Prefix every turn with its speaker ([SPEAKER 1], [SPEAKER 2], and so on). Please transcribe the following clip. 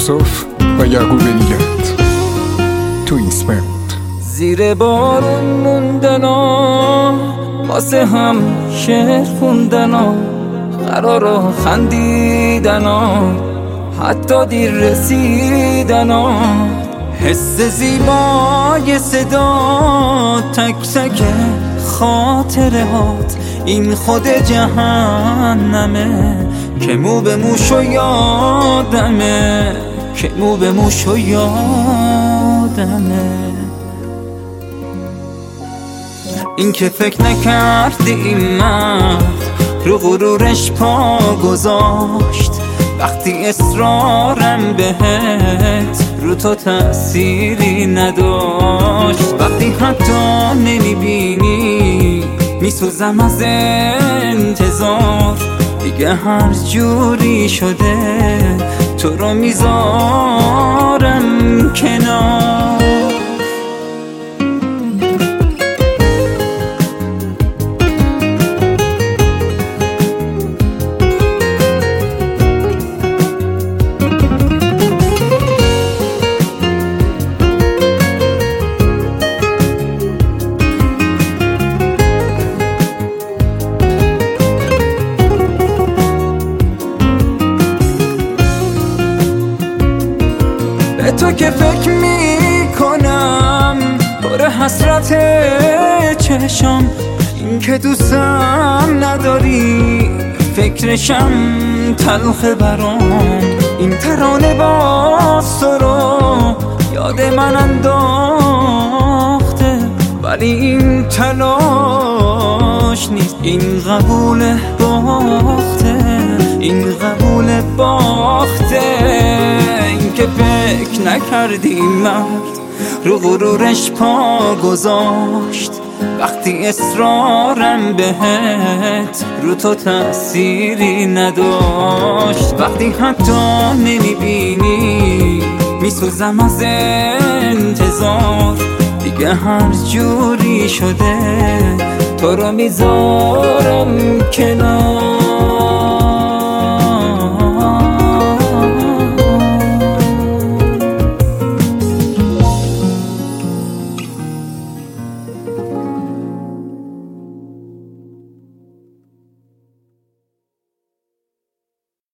[SPEAKER 1] یوسف و یعقوب نیگت تو ایسمنت.
[SPEAKER 2] زیر بارون موندنا، واسه هم شعر خوندنا، قرارا خندیدنا، حتی دیر رسیدنا. حس زیبای صدا، تک تک خاطره هات، این خود جهنمه که مو به موش و یادمه، که مو به موش و یادمه. این که فکر نکردی این مرد رو غرورش پا گذاشت، وقتی اصرارم بهت رو تو تأثیری نداشت. وقتی حتی نمیبینی میسوزم از انتظار، دیگه هر جوری شده تو رو میذارم کنار. به تو که فکر میکنم پر حسرت چشم، این که دوستم نداری فکرشم تلخه برام. این ترانه باز تو رو یاد من انداخته، ولی این تلاش نیست، این قبول باخته، این قبول باخته. این که فکر نکردی مرد رو غرورش پا گذاشت، وقتی اصرارم بهت رو تو تأثیری نداشت. وقتی حتی نمیبینی میسوزم از انتظار، دیگه هر جوری شده تو رو میذارم کنار.